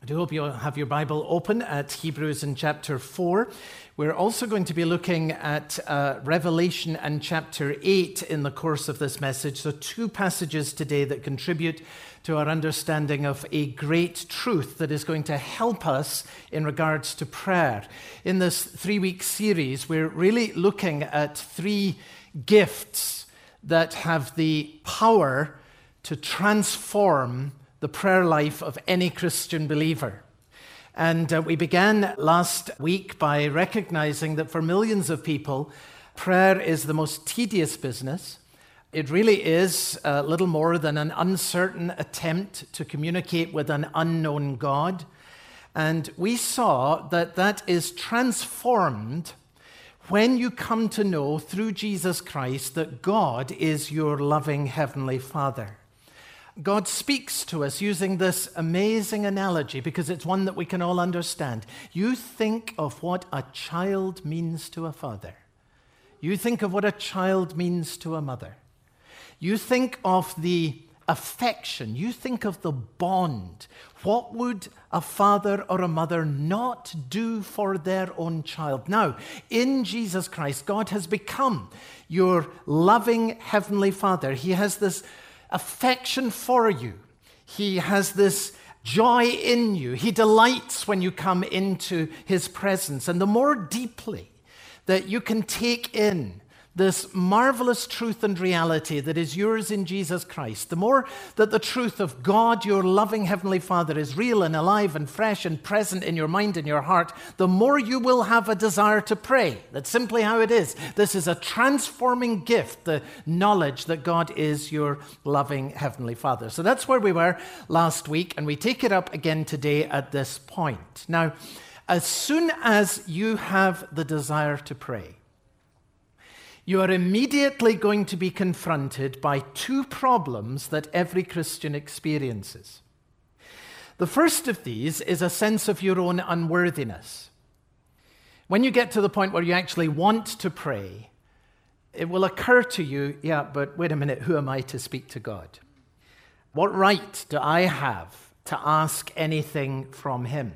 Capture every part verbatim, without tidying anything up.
I do hope you'll have your Bible open at Hebrews in chapter four. We're also going to be looking at uh, Revelation and chapter eight in the course of this message. So two passages today that contribute to our understanding of a great truth that is going to help us in regards to prayer. In this three-week series, we're really looking at three gifts that have the power to transform the prayer life of any Christian believer. And uh, we began last week by recognizing that for millions of people, prayer is the most tedious business. It really is uh, little more than an uncertain attempt to communicate with an unknown God. And we saw that that is transformed when you come to know through Jesus Christ that God is your loving Heavenly Father. God speaks to us using this amazing analogy because it's one that we can all understand. You think of what a child means to a father. You think of what a child means to a mother. You think of the affection. You think of the bond. What would a father or a mother not do for their own child? Now, in Jesus Christ, God has become your loving Heavenly Father. He has this affection for you. He has this joy in you. He delights when you come into His presence. And the more deeply that you can take in this marvelous truth and reality that is yours in Jesus Christ, the more that the truth of God, your loving Heavenly Father, is real and alive and fresh and present in your mind and your heart, the more you will have a desire to pray. That's simply how it is. This is a transforming gift, the knowledge that God is your loving Heavenly Father. So that's where we were last week, and we take it up again today at this point. Now, as soon as you have the desire to pray, you are immediately going to be confronted by two problems that every Christian experiences. The first of these is a sense of your own unworthiness. When you get to the point where you actually want to pray, it will occur to you, yeah, but wait a minute, who am I to speak to God? What right do I have to ask anything from Him?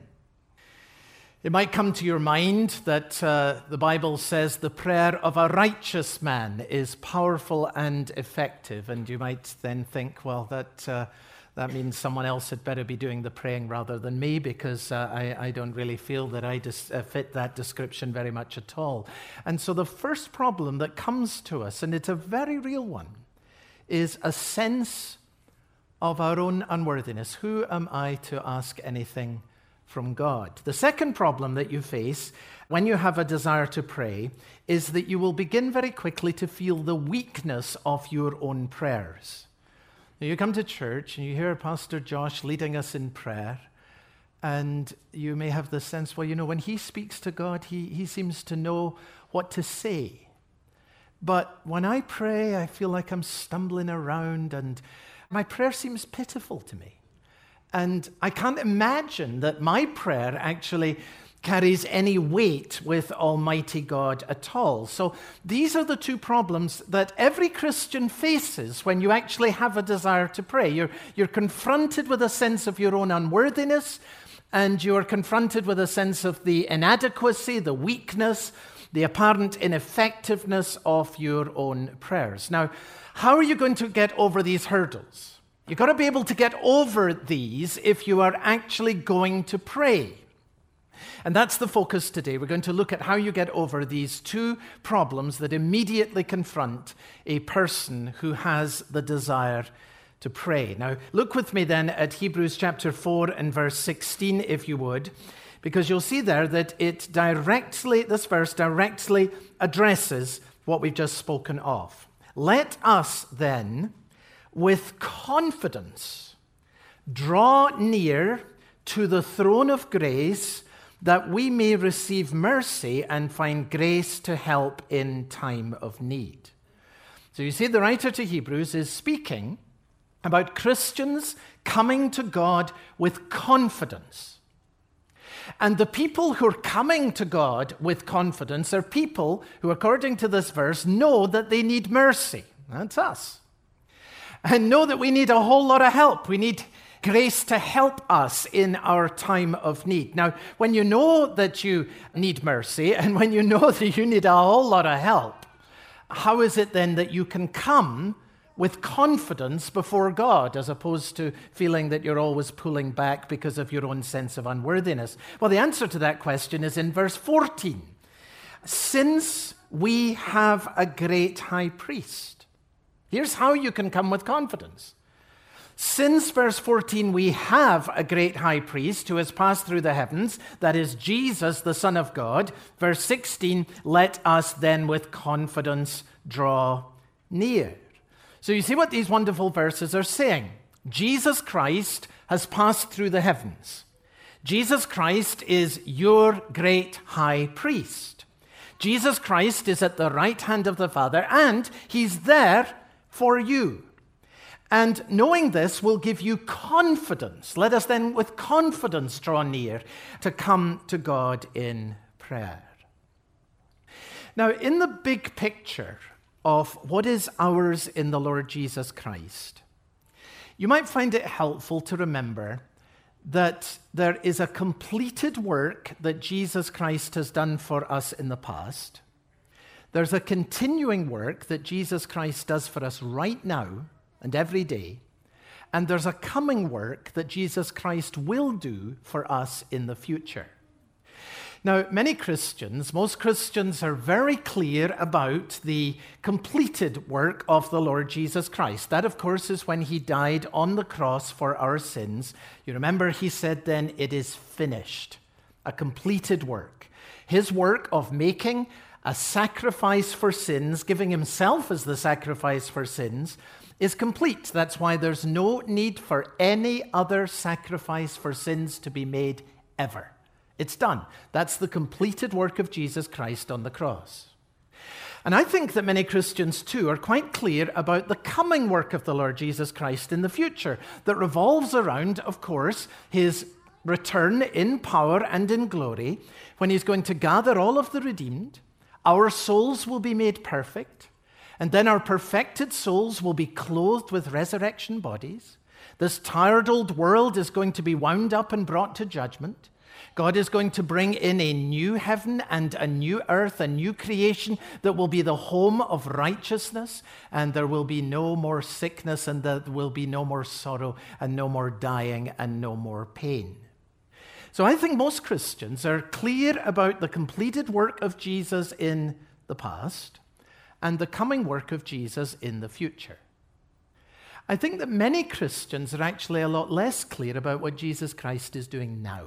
It might come to your mind that uh, the Bible says the prayer of a righteous man is powerful and effective, and you might then think, well, that uh, that means someone else had better be doing the praying rather than me, because uh, I, I don't really feel that I dis- uh, fit that description very much at all. And so the first problem that comes to us, and it's a very real one, is a sense of our own unworthiness. Who am I to ask anything from God? The second problem that you face when you have a desire to pray is that you will begin very quickly to feel the weakness of your own prayers. You come to church and you hear Pastor Josh leading us in prayer, and you may have the sense, well, you know, when he speaks to God, he, he seems to know what to say. But when I pray, I feel like I'm stumbling around and my prayer seems pitiful to me. And I can't imagine that my prayer actually carries any weight with Almighty God at all. So these are the two problems that every Christian faces when you actually have a desire to pray. You're, you're confronted with a sense of your own unworthiness, and you're confronted with a sense of the inadequacy, the weakness, the apparent ineffectiveness of your own prayers. Now, how are you going to get over these hurdles? You've got to be able to get over these if you are actually going to pray. And that's the focus today. We're going to look at how you get over these two problems that immediately confront a person who has the desire to pray. Now, look with me then at Hebrews chapter four and verse sixteen, if you would, because you'll see there that it directly, this verse directly addresses what we've just spoken of. Let us then, with confidence, draw near to the throne of grace that we may receive mercy and find grace to help in time of need. So you see, the writer to Hebrews is speaking about Christians coming to God with confidence. And the people who are coming to God with confidence are people who, according to this verse, know that they need mercy. That's us. And know that we need a whole lot of help. We need grace to help us in our time of need. Now, when you know that you need mercy and when you know that you need a whole lot of help, how is it then that you can come with confidence before God as opposed to feeling that you're always pulling back because of your own sense of unworthiness? Well, the answer to that question is in verse fourteen. Since we have a great high priest. Here's how you can come with confidence. Since, verse fourteen, we have a great high priest who has passed through the heavens, that is Jesus, the Son of God. Verse sixteen, let us then with confidence draw near. So you see what these wonderful verses are saying. Jesus Christ has passed through the heavens. Jesus Christ is your great high priest. Jesus Christ is at the right hand of the Father, and he's there for you. And knowing this will give you confidence. Let us then with confidence draw near to come to God in prayer. Now, in the big picture of what is ours in the Lord Jesus Christ, you might find it helpful to remember that there is a completed work that Jesus Christ has done for us in the past. There's a continuing work that Jesus Christ does for us right now and every day. And there's a coming work that Jesus Christ will do for us in the future. Now, many Christians, most Christians are very clear about the completed work of the Lord Jesus Christ. That, of course, is when he died on the cross for our sins. You remember he said then, it is finished, a completed work. His work of making a sacrifice for sins, giving himself as the sacrifice for sins, is complete. That's why there's no need for any other sacrifice for sins to be made ever. It's done. That's the completed work of Jesus Christ on the cross. And I think that many Christians, too, are quite clear about the coming work of the Lord Jesus Christ in the future that revolves around, of course, his return in power and in glory when he's going to gather all of the redeemed. Our souls will be made perfect, and then our perfected souls will be clothed with resurrection bodies. This tired old world is going to be wound up and brought to judgment. God is going to bring in a new heaven and a new earth, a new creation that will be the home of righteousness, and there will be no more sickness, and there will be no more sorrow, and no more dying, and no more pain. So I think most Christians are clear about the completed work of Jesus in the past and the coming work of Jesus in the future. I think that many Christians are actually a lot less clear about what Jesus Christ is doing now.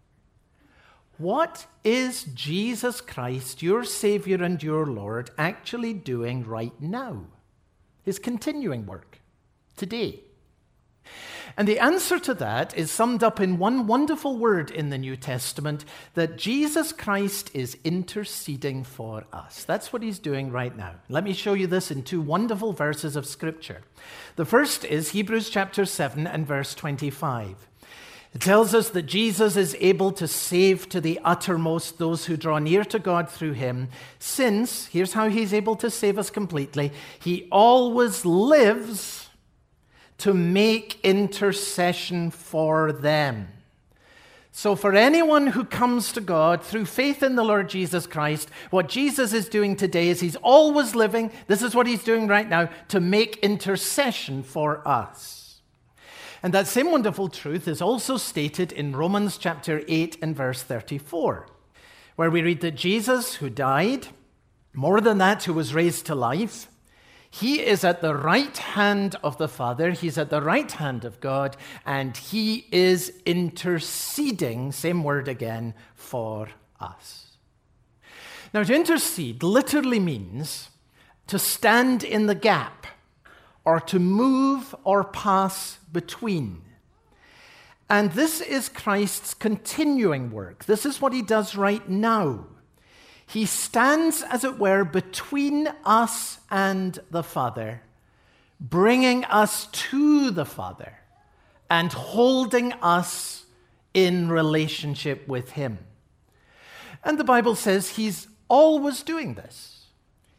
What is Jesus Christ, your Savior and your Lord, actually doing right now? His continuing work, today. And the answer to that is summed up in one wonderful word in the New Testament, that Jesus Christ is interceding for us. That's what he's doing right now. Let me show you this in two wonderful verses of Scripture. The first is Hebrews chapter seven and verse twenty-five. It tells us that Jesus is able to save to the uttermost those who draw near to God through him, since, here's how he's able to save us completely, he always lives to make intercession for them. So for anyone who comes to God through faith in the Lord Jesus Christ, what Jesus is doing today is he's always living, this is what he's doing right now, to make intercession for us. And that same wonderful truth is also stated in Romans chapter eight and verse thirty-four, where we read that Jesus, who died, more than that, who was raised to life, he is at the right hand of the Father, he's at the right hand of God, and he is interceding, same word again, for us. Now, to intercede literally means to stand in the gap, or to move or pass between. And this is Christ's continuing work. This is what he does right now. He stands, as it were, between us and the Father, bringing us to the Father and holding us in relationship with him. And the Bible says he's always doing this.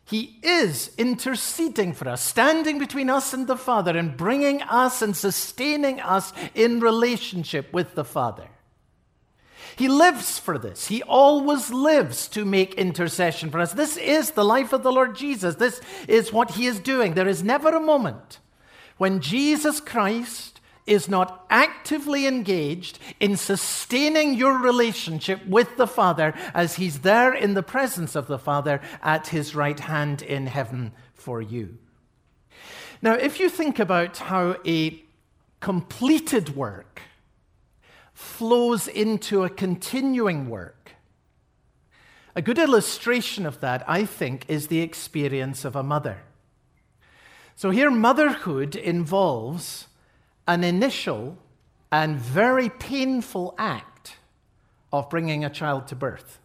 He is interceding for us, standing between us and the Father and bringing us and sustaining us in relationship with the Father. He lives for this. He always lives to make intercession for us. This is the life of the Lord Jesus. This is what he is doing. There is never a moment when Jesus Christ is not actively engaged in sustaining your relationship with the Father as he's there in the presence of the Father at his right hand in heaven for you. Now, if you think about how a completed work flows into a continuing work, a good illustration of that, I think, is the experience of a mother. So here, motherhood involves an initial and very painful act of bringing a child to birth.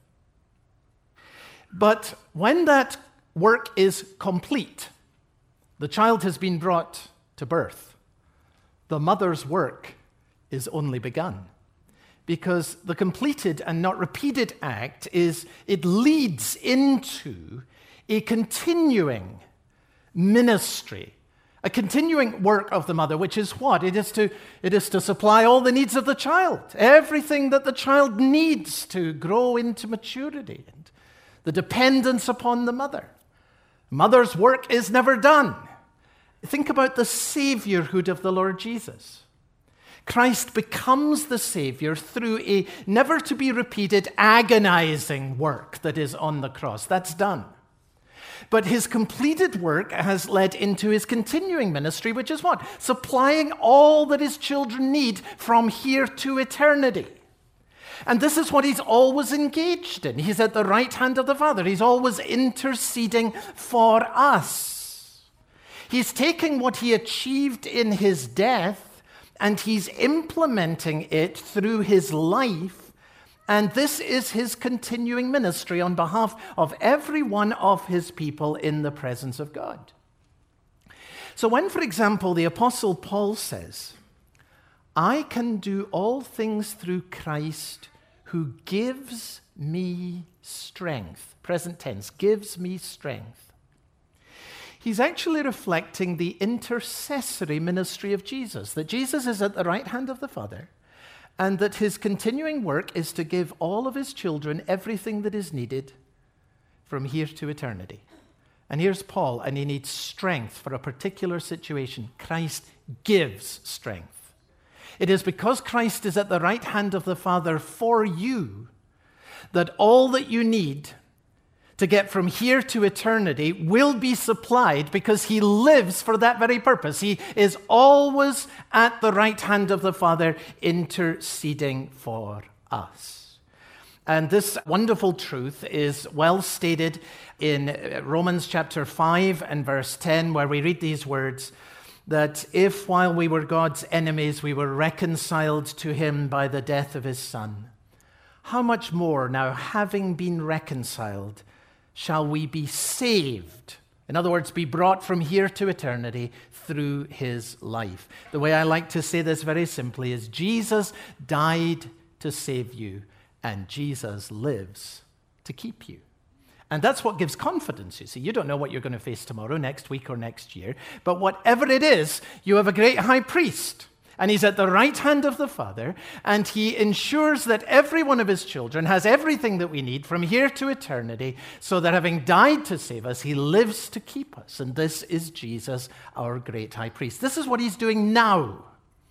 But when that work is complete, the child has been brought to birth, the mother's work is only begun. Because the completed and not repeated act is, it leads into a continuing ministry, a continuing work of the mother, which is what? It is to, it is to supply all the needs of the child, everything that the child needs to grow into maturity, and the dependence upon the mother. Mother's work is never done. Think about the saviorhood of the Lord Jesus. Christ becomes the Savior through a never-to-be-repeated, agonizing work that is on the cross. That's done. But his completed work has led into his continuing ministry, which is what? Supplying all that his children need from here to eternity. And this is what he's always engaged in. He's at the right hand of the Father. He's always interceding for us. He's taking what he achieved in his death, and he's implementing it through his life. And this is his continuing ministry on behalf of every one of his people in the presence of God. So when, for example, the Apostle Paul says, I can do all things through Christ who gives me strength, present tense, gives me strength, he's actually reflecting the intercessory ministry of Jesus, that Jesus is at the right hand of the Father, and that his continuing work is to give all of his children everything that is needed from here to eternity. And here's Paul, and he needs strength for a particular situation. Christ gives strength. It is because Christ is at the right hand of the Father for you that all that you need to get from here to eternity will be supplied, because he lives for that very purpose. He is always at the right hand of the Father interceding for us. And this wonderful truth is well stated in Romans chapter five and verse ten, where we read these words, that if while we were God's enemies, we were reconciled to him by the death of his Son, how much more now, having been reconciled, shall we be saved? In other words, be brought from here to eternity through his life. The way I like to say this very simply is Jesus died to save you, and Jesus lives to keep you. And that's what gives confidence, you see. You don't know what you're going to face tomorrow, next week, or next year. But whatever it is, you have a great high priest. And he's at the right hand of the Father, and he ensures that every one of his children has everything that we need from here to eternity, so that having died to save us, he lives to keep us. And this is Jesus, our great high priest. This is what he's doing now.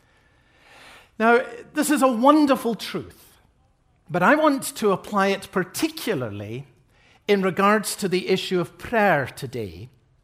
Now, this is a wonderful truth, but I want to apply it particularly in regards to the issue of prayer today,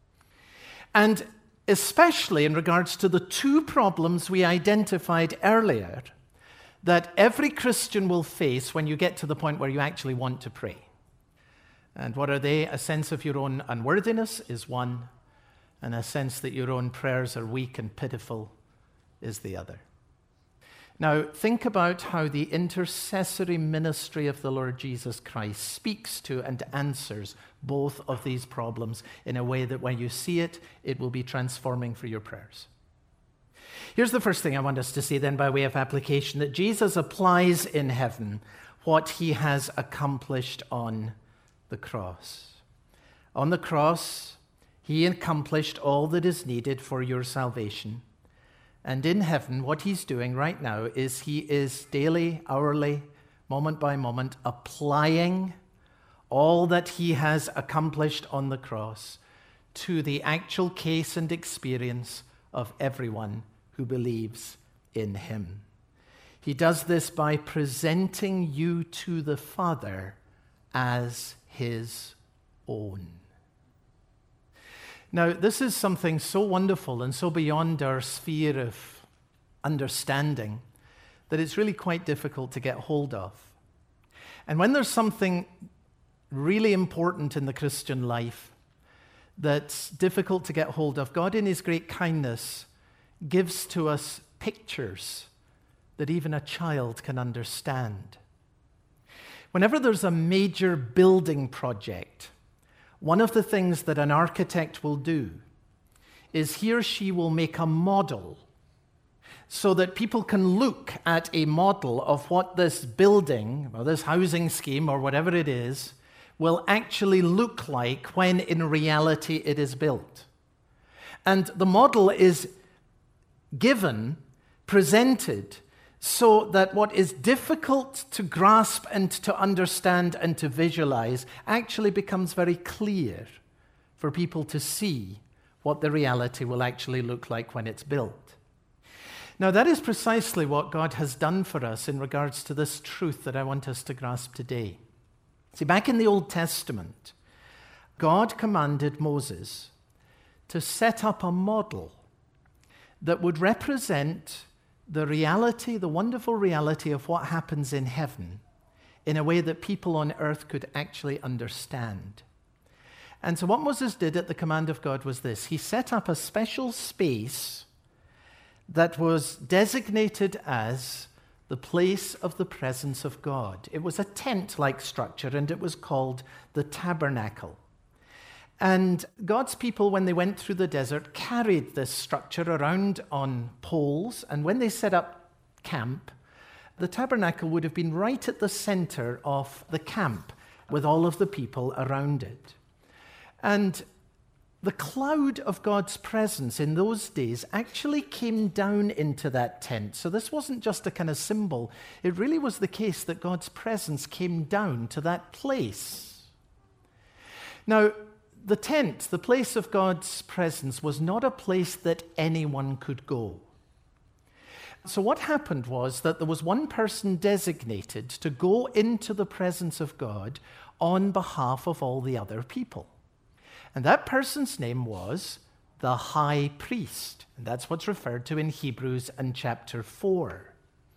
and especially in regards to the two problems we identified earlier that every Christian will face when you get to the point where you actually want to pray. And what are they? A sense of your own unworthiness is one, and a sense that your own prayers are weak and pitiful is the other. Now, think about how the intercessory ministry of the Lord Jesus Christ speaks to and answers both of these problems in a way that when you see it, it will be transforming for your prayers. Here's the first thing I want us to see then by way of application, that Jesus applies in heaven what he has accomplished on the cross. On the cross, he accomplished all that is needed for your salvation. And in heaven, what he's doing right now is he is daily, hourly, moment by moment, applying all that he has accomplished on the cross to the actual case and experience of everyone who believes in him. He does this by presenting you to the Father as his own. Now, this is something so wonderful and so beyond our sphere of understanding that it's really quite difficult to get hold of. And when there's something really important in the Christian life that's difficult to get hold of, God in his great kindness gives to us pictures that even a child can understand. Whenever there's a major building project, one of the things that an architect will do is he or she will make a model so that people can look at a model of what this building or this housing scheme or whatever it is will actually look like when in reality it is built. And the model is given, presented, so that what is difficult to grasp and to understand and to visualize actually becomes very clear for people to see what the reality will actually look like when it's built. Now, that is precisely what God has done for us in regards to this truth that I want us to grasp today. See, back in the Old Testament, God commanded Moses to set up a model that would represent the reality, the wonderful reality of what happens in heaven in a way that people on earth could actually understand. And so what Moses did at the command of God was this. He set up a special space that was designated as the place of the presence of God. It was a tent-like structure, and it was called the tabernacle. And God's people, when they went through the desert, carried this structure around on poles, and when they set up camp, the tabernacle would have been right at the center of the camp with all of the people around it. And the cloud of God's presence in those days actually came down into that tent. So this wasn't just a kind of symbol. It really was the case that God's presence came down to that place. Now, the tent, the place of God's presence, was not a place that anyone could go. So what happened was that there was one person designated to go into the presence of God on behalf of all the other people. And that person's name was the high priest. And that's what's referred to in Hebrews and chapter four.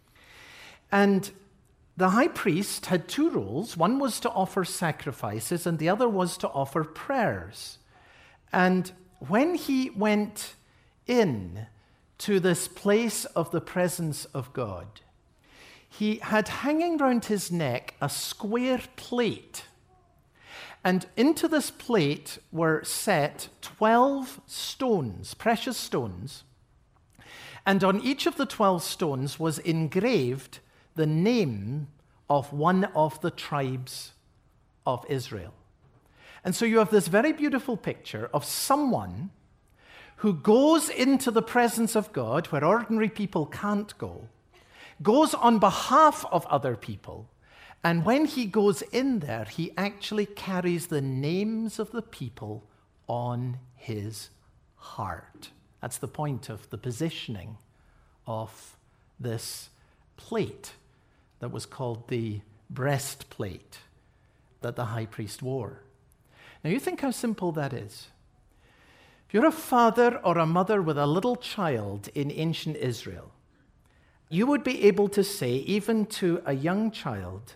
And the high priest had two roles. One was to offer sacrifices, and the other was to offer prayers. And when he went in to this place of the presence of God, he had hanging round his neck a square plate. And into this plate were set twelve stones, precious stones. And on each of the twelve stones was engraved the name of one of the tribes of Israel. And so you have this very beautiful picture of someone who goes into the presence of God where ordinary people can't go, goes on behalf of other people, and when he goes in there, he actually carries the names of the people on his heart. That's the point of the positioning of this plate that was called the breastplate that the high priest wore. Now you think how simple that is. If you're a father or a mother with a little child in ancient Israel, you would be able to say, even to a young child,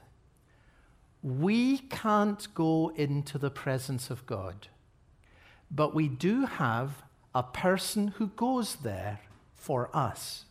we can't go into the presence of God, but we do have a person who goes there for us.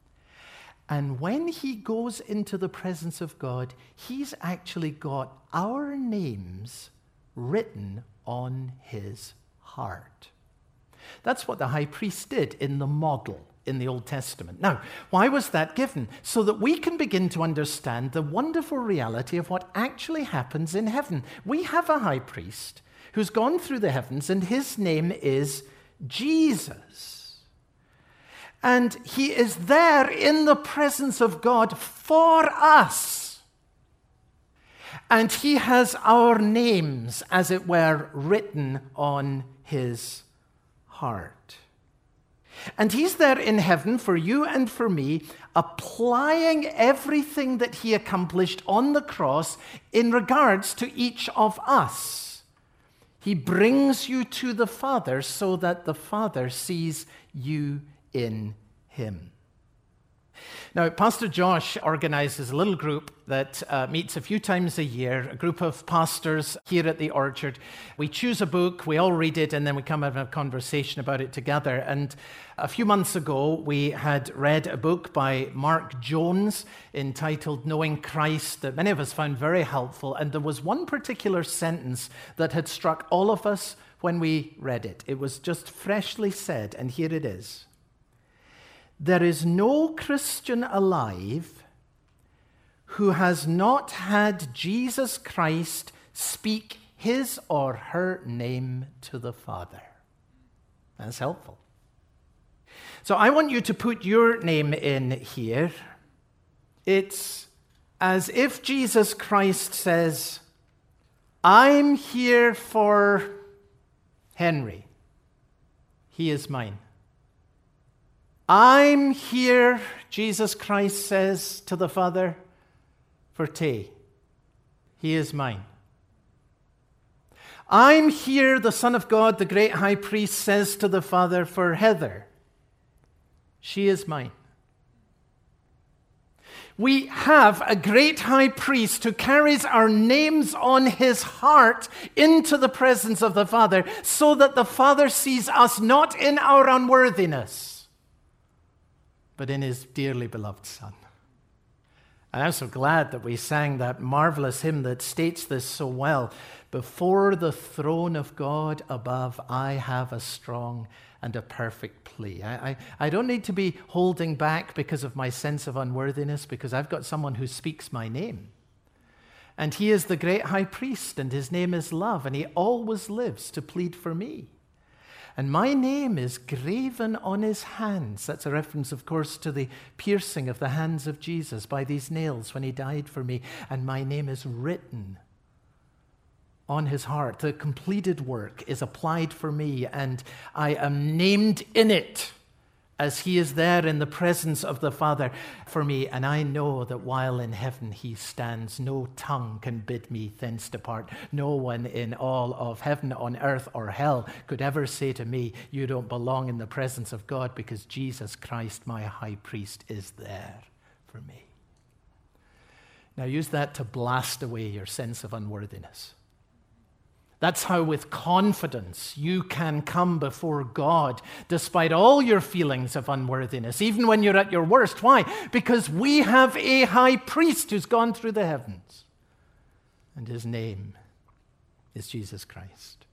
And when he goes into the presence of God, he's actually got our names written on his heart. That's what the high priest did in the model in the Old Testament. Now, why was that given? So that we can begin to understand the wonderful reality of what actually happens in heaven. We have a high priest who's gone through the heavens, and his name is Jesus. And he is there in the presence of God for us. And he has our names, as it were, written on his heart. And he's there in heaven for you and for me, applying everything that he accomplished on the cross in regards to each of us. He brings you to the Father so that the Father sees you in him. Now, Pastor Josh organizes a little group that uh, meets a few times a year, a group of pastors here at the Orchard. We choose a book, we all read it, and then we come and have a conversation about it together. And a few months ago, we had read a book by Mark Jones entitled Knowing Christ that many of us found very helpful. And there was one particular sentence that had struck all of us when we read it. It was just freshly said, and here it is. There is no Christian alive who has not had Jesus Christ speak his or her name to the Father. That's helpful. So I want you to put your name in here. It's as if Jesus Christ says, I'm here for Henry. He is mine. I'm here, Jesus Christ says to the Father, for Tay. He is mine. I'm here, the Son of God, the great high priest, says to the Father, for Heather. She is mine. We have a great high priest who carries our names on his heart into the presence of the Father so that the Father sees us not in our unworthiness, but in his dearly beloved Son. And I'm so glad that we sang that marvelous hymn that states this so well. Before the throne of God above, I have a strong and a perfect plea. I, I, I don't need to be holding back because of my sense of unworthiness, because I've got someone who speaks my name. And he is the great high priest, and his name is love, and he always lives to plead for me. And my name is graven on his hands. That's a reference, of course, to the piercing of the hands of Jesus by these nails when he died for me. And my name is written on his heart. The completed work is applied for me, and I am named in it as he is there in the presence of the Father for me. And I know that while in heaven he stands, no tongue can bid me thence depart. No one in all of heaven, on earth, or hell could ever say to me, you don't belong in the presence of God, because Jesus Christ, my high priest, is there for me. Now use that to blast away your sense of unworthiness. That's how with confidence you can come before God despite all your feelings of unworthiness, even when you're at your worst. Why? Because we have a high priest who's gone through the heavens, and his name is Jesus Christ.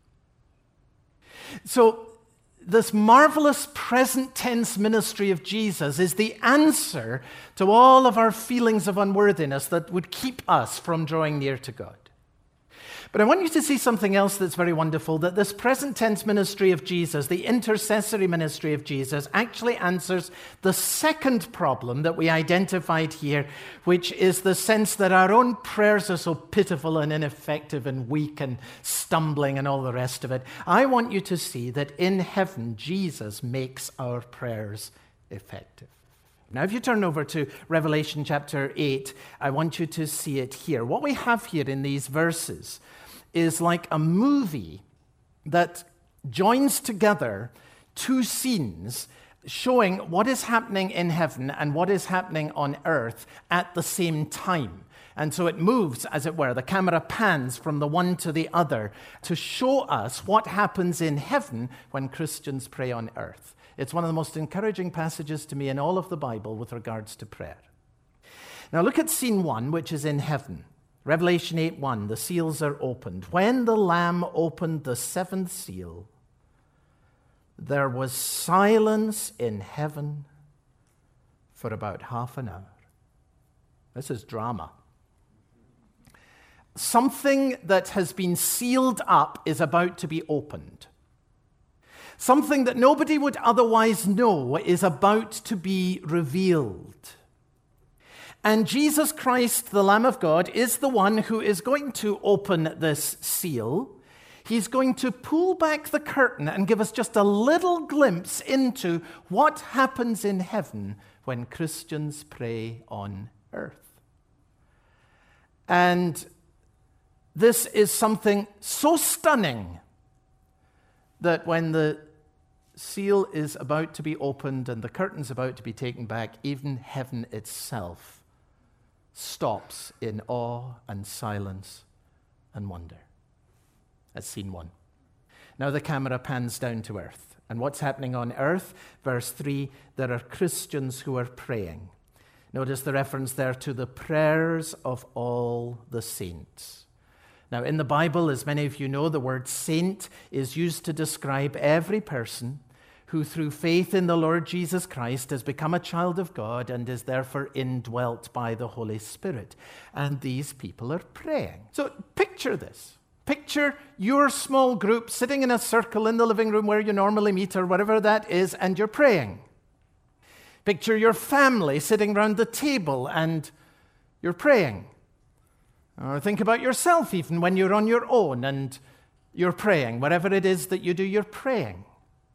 So this marvelous present tense ministry of Jesus is the answer to all of our feelings of unworthiness that would keep us from drawing near to God. But I want you to see something else that's very wonderful, that this present tense ministry of Jesus, the intercessory ministry of Jesus, actually answers the second problem that we identified here, which is the sense that our own prayers are so pitiful and ineffective and weak and stumbling and all the rest of it. I want you to see that in heaven, Jesus makes our prayers effective. Now, if you turn over to Revelation chapter eight, I want you to see it here. What we have here in these verses is like a movie that joins together two scenes showing what is happening in heaven and what is happening on earth at the same time. And so it moves, as it were. The camera pans from the one to the other to show us what happens in heaven when Christians pray on earth. It's one of the most encouraging passages to me in all of the Bible with regards to prayer. Now look at scene one, which is in heaven. Revelation eight one, the seals are opened. When the Lamb opened the seventh seal, there was silence in heaven for about half an hour. This is drama. something that has been sealed up is about to be opened. Something that nobody would otherwise know is about to be revealed. And Jesus Christ, the Lamb of God, is the one who is going to open this seal. He's going to pull back the curtain and give us just a little glimpse into what happens in heaven when Christians pray on earth. And this is something so stunning that when the seal is about to be opened and the curtain's about to be taken back, even heaven itself stops in awe and silence and wonder. That's scene one. Now the camera pans down to earth. And what's happening on earth? Verse three, there are Christians who are praying. Notice the reference there to the prayers of all the saints. Now, in the Bible, as many of you know, the word saint is used to describe every person who through faith in the Lord Jesus Christ has become a child of God and is therefore indwelt by the Holy Spirit. And these people are praying. So picture this. Picture your small group sitting in a circle in the living room where you normally meet or whatever that is, and you're praying. Picture your family sitting around the table and you're praying. Or think about yourself even when you're on your own and you're praying. Whatever it is that you do, you're praying.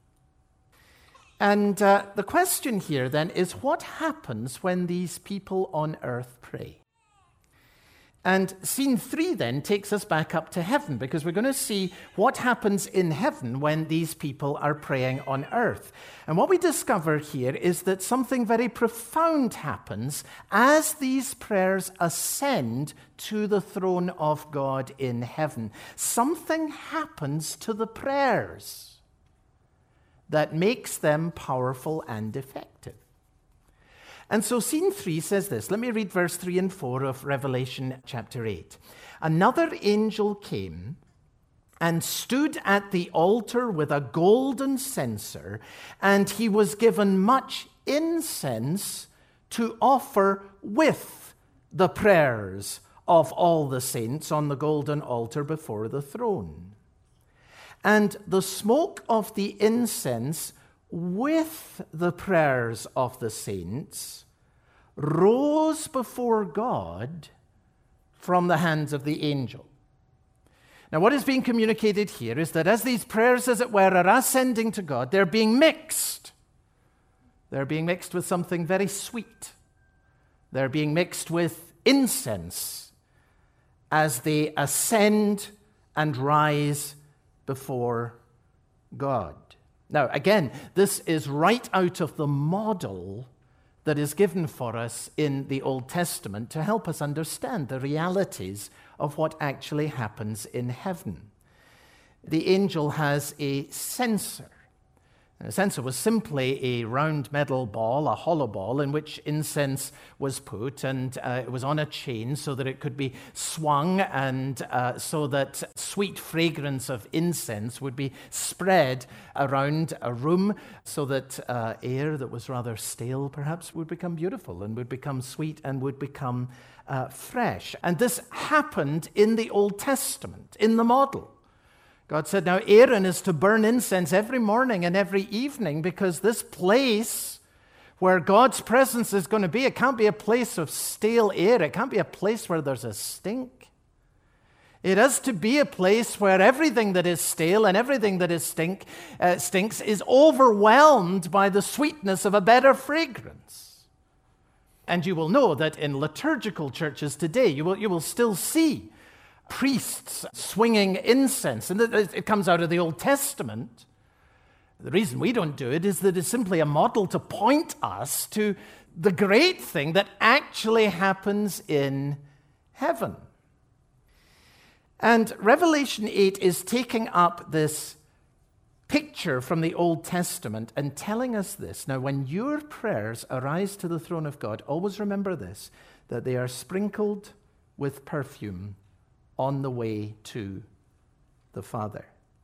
And uh, the question here then is, what happens when these people on earth pray? And scene three then takes us back up to heaven, because we're going to see what happens in heaven when these people are praying on earth. And what we discover here is that something very profound happens as these prayers ascend to the throne of God in heaven. Something happens to the prayers that makes them powerful and effective. And so scene three says this. Let me read verse three and four of Revelation chapter eight. Another angel came and stood at the altar with a golden censer, and he was given much incense to offer with the prayers of all the saints on the golden altar before the throne. And the smoke of the incense with the prayers of the saints rose before God from the hands of the angel. Now, what is being communicated here is that as these prayers, as it were, are ascending to God, they're being mixed. They're being mixed with something very sweet. They're being mixed with incense as they ascend and rise before God. Now, again, this is right out of the model that is given for us in the Old Testament to help us understand the realities of what actually happens in heaven. The angel has a censer. A censer was simply a round metal ball, a hollow ball, in which incense was put, and uh, it was on a chain so that it could be swung, and uh, so that sweet fragrance of incense would be spread around a room, so that uh, air that was rather stale, perhaps, would become beautiful and would become sweet and would become uh, fresh. And this happened in the Old Testament, in the model. God said, now Aaron is to burn incense every morning and every evening, because this place where God's presence is going to be, it can't be a place of stale air. It can't be a place where there's a stink. It has to be a place where everything that is stale and everything that is stink uh, stinks is overwhelmed by the sweetness of a better fragrance. And you will know that in liturgical churches today, you will, you will still see priests swinging incense, and it comes out of the Old Testament. The reason we don't do it is that it's simply a model to point us to the great thing that actually happens in heaven. And Revelation eight is taking up this picture from the Old Testament and telling us this. Now, when your prayers arise to the throne of God, always remember this, that they are sprinkled with perfume on the way to the Father.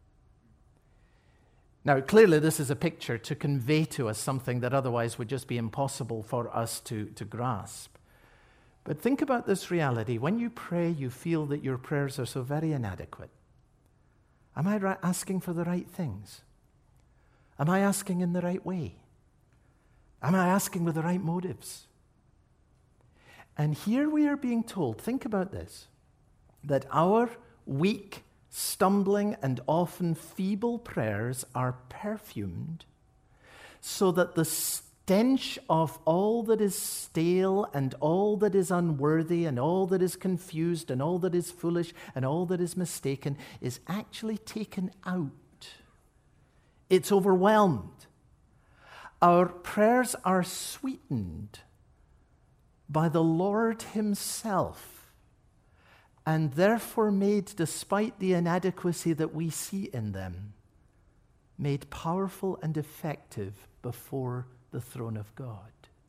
Now, clearly this is a picture to convey to us something that otherwise would just be impossible for us to, to grasp. But think about this reality. When you pray, you feel that your prayers are so very inadequate. Am I ra- asking for the right things? Am I asking in the right way? Am I asking with the right motives? And here we are being told, think about this, that our weak, stumbling, and often feeble prayers are perfumed so that the stench of all that is stale and all that is unworthy and all that is confused and all that is foolish and all that is mistaken is actually taken out. It's overwhelmed. Our prayers are sweetened by the Lord himself, and therefore made, despite the inadequacy that we see in them, made powerful and effective before the throne of God.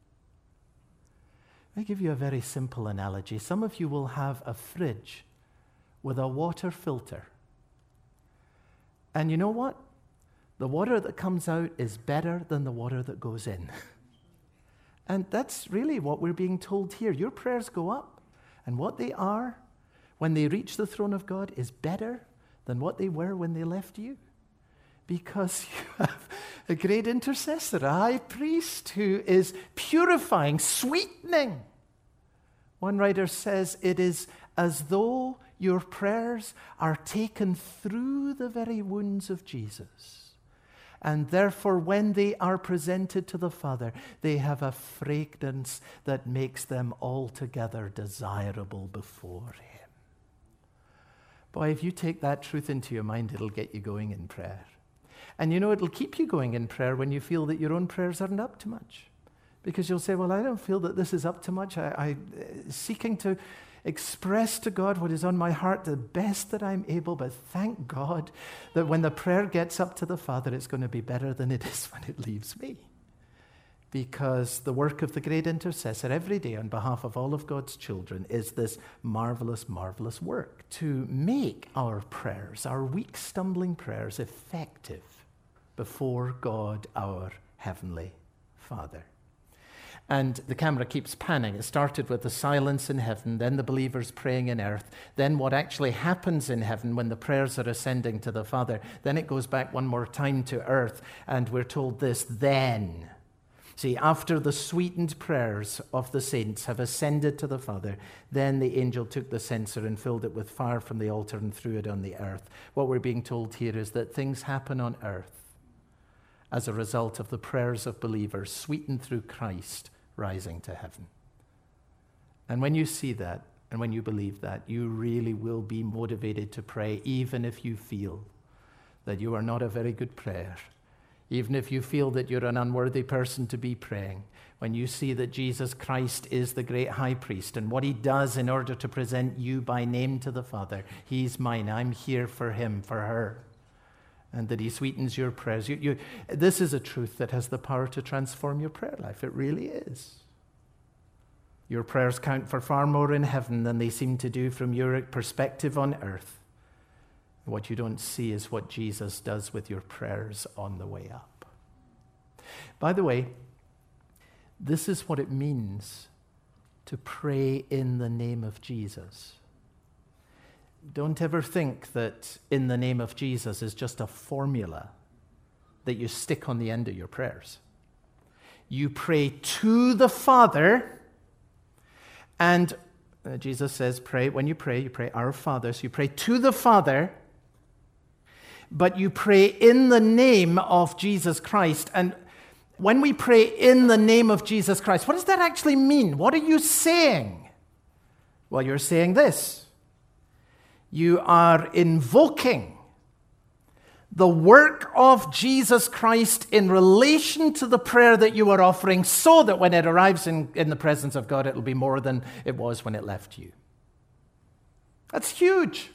Let me give you a very simple analogy. Some of you will have a fridge with a water filter. And you know what? The water that comes out is better than the water that goes in. And that's really what we're being told here. Your prayers go up, and what they are when they reach the throne of God is better than what they were when they left you. Because you have a great intercessor, a high priest who is purifying, sweetening. One writer says it is as though your prayers are taken through the very wounds of Jesus. And therefore, when they are presented to the Father, they have a fragrance that makes them altogether desirable before Him. Boy, if you take that truth into your mind, it'll get you going in prayer. And you know, it'll keep you going in prayer when you feel that your own prayers aren't up to much. Because you'll say, well, I don't feel that this is up to much. I, I seeking to express to God what is on my heart the best that I'm able, but thank God that when the prayer gets up to the Father, it's going to be better than it is when it leaves me. Because the work of the great intercessor every day on behalf of all of God's children is this marvelous, marvelous work to make our prayers, our weak, stumbling prayers, effective before God, our Heavenly Father. And the camera keeps panning. It started with the silence in heaven, then the believers praying in earth, then what actually happens in heaven when the prayers are ascending to the Father. Then it goes back one more time to earth, and we're told this, then. See, after the sweetened prayers of the saints have ascended to the Father, then the angel took the censer and filled it with fire from the altar and threw it on the earth. What we're being told here is that things happen on earth as a result of the prayers of believers sweetened through Christ rising to heaven. And when you see that, and when you believe that, you really will be motivated to pray, even if you feel that you are not a very good prayer, even if you feel that you're an unworthy person to be praying. When you see that Jesus Christ is the great high priest and what he does in order to present you by name to the Father, he's mine, I'm here for him, for her, and that he sweetens your prayers. You, you, this is a truth that has the power to transform your prayer life. It really is. Your prayers count for far more in heaven than they seem to do from your perspective on earth. What you don't see is what Jesus does with your prayers on the way up. By the way, this is what it means to pray in the name of Jesus. Don't ever think that in the name of Jesus is just a formula that you stick on the end of your prayers. You pray to the Father, and uh, Jesus says, pray, when you pray, you pray, Our Father. So you pray to the Father, but you pray in the name of Jesus Christ. And when we pray in the name of Jesus Christ, what does that actually mean? What are you saying? Well, you're saying this. You are invoking the work of Jesus Christ in relation to the prayer that you are offering, so that when it arrives in, in the presence of God, it will be more than it was when it left you. That's huge.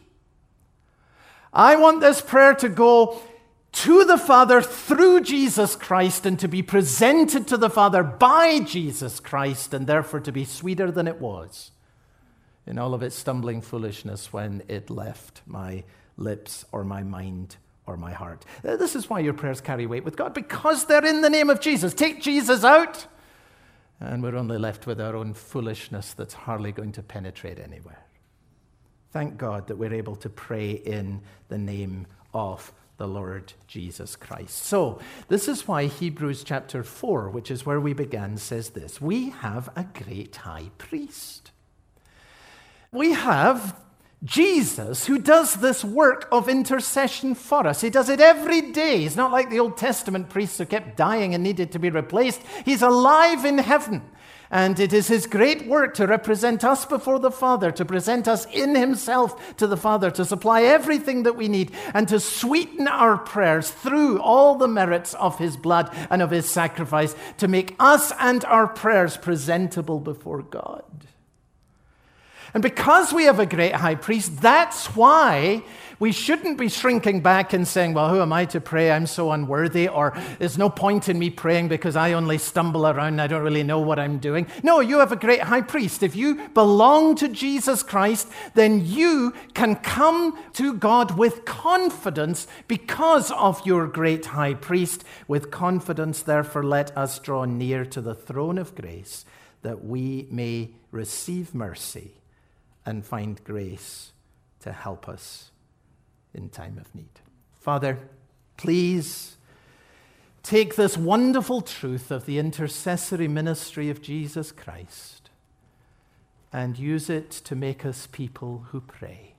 I want this prayer to go to the Father through Jesus Christ and to be presented to the Father by Jesus Christ, and therefore to be sweeter than it was in all of its stumbling foolishness when it left my lips or my mind or my heart. This is why your prayers carry weight with God, because they're in the name of Jesus. Take Jesus out, And we're only left with our own foolishness that's hardly going to penetrate anywhere. Thank God that we're able to pray in the name of the Lord Jesus Christ. So, this is why Hebrews chapter four, which is where we began, says this: we have a great high priest. We have Jesus, who does this work of intercession for us. He does it every day. He's not like the Old Testament priests who kept dying and needed to be replaced. He's alive in heaven. And it is his great work to represent us before the Father, to present us in himself to the Father, to supply everything that we need, and to sweeten our prayers through all the merits of his blood and of his sacrifice, to make us and our prayers presentable before God. And because we have a great high priest, that's why we shouldn't be shrinking back and saying, well, who am I to pray? I'm so unworthy, or there's no point in me praying because I only stumble around and I don't really know what I'm doing. No, you have a great high priest. If you belong to Jesus Christ, then you can come to God with confidence because of your great high priest. With confidence, therefore, let us draw near to the throne of grace, that we may receive mercy and find grace to help us in time of need. Father, please take this wonderful truth of the intercessory ministry of Jesus Christ and use it to make us people who pray.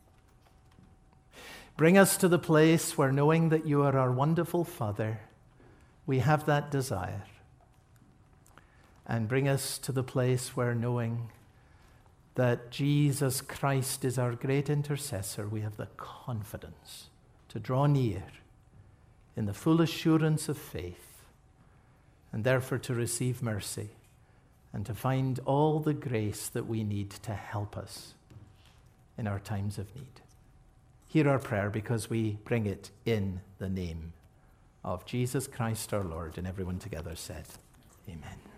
Bring us to the place where, knowing that you are our wonderful Father, we have that desire. And bring us to the place where, knowing that Jesus Christ is our great intercessor, we have the confidence to draw near in the full assurance of faith, and therefore to receive mercy and to find all the grace that we need to help us in our times of need. Hear our prayer, because we bring it in the name of Jesus Christ our Lord. And everyone together said, Amen.